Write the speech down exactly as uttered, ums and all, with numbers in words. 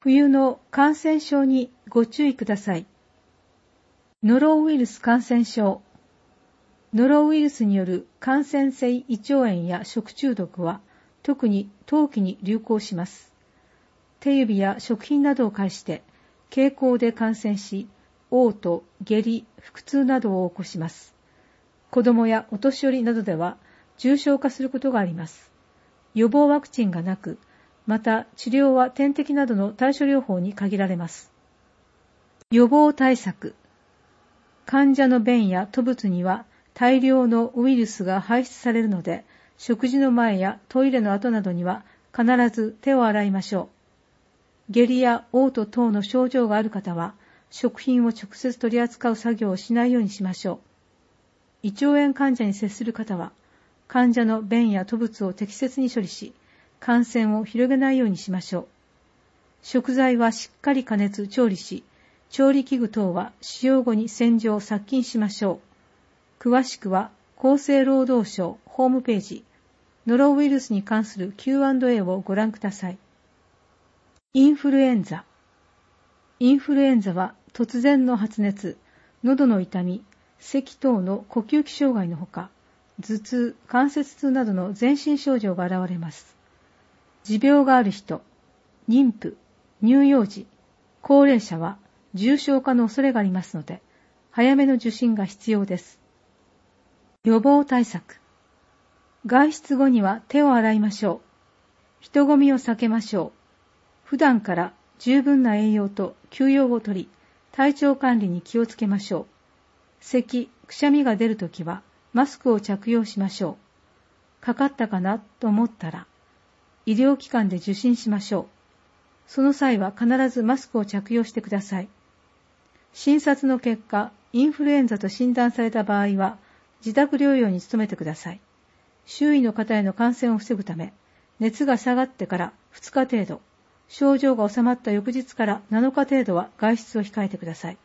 冬の感染症にご注意ください。ノロウイルス感染症。ノロウイルスによる感染性胃腸炎や食中毒は特に冬季に流行します。手指や食品などを介して経口で感染し、嘔吐、下痢、腹痛などを起こします。子供やお年寄りなどでは重症化することがあります。予防ワクチンがなく、また治療は点滴などの対処療法に限られます。予防対策。患者の便や吐物には大量のウイルスが排出されるので、食事の前やトイレの後などには必ず手を洗いましょう。下痢や嘔吐等の症状がある方は、食品を直接取り扱う作業をしないようにしましょう。胃腸炎患者に接する方は、患者の便や吐物を適切に処理し、感染を広げないようにしましょう。食材はしっかり加熱・調理し、調理器具等は使用後に洗浄・殺菌しましょう。詳しくは厚生労働省ホームページ、ノロウイルスに関する キューアンドエー をご覧ください。インフルエンザ。インフルエンザは突然の発熱、喉の痛み、咳等の呼吸器障害のほか、頭痛、関節痛などの全身症状が現れます。持病がある人、妊婦、乳幼児、高齢者は重症化の恐れがありますので、早めの受診が必要です。予防対策。外出後には手を洗いましょう。人混みを避けましょう。普段から十分な栄養と休養をとり、体調管理に気をつけましょう。咳、くしゃみが出るときはマスクを着用しましょう。かかったかなと思ったら、医療機関で受診しましょう。その際は必ずマスクを着用してください。診察の結果、インフルエンザと診断された場合は、自宅療養に努めてください。周囲の方への感染を防ぐため、熱が下がってからふつか程度、症状が治まった翌日からなのか程度は外出を控えてください。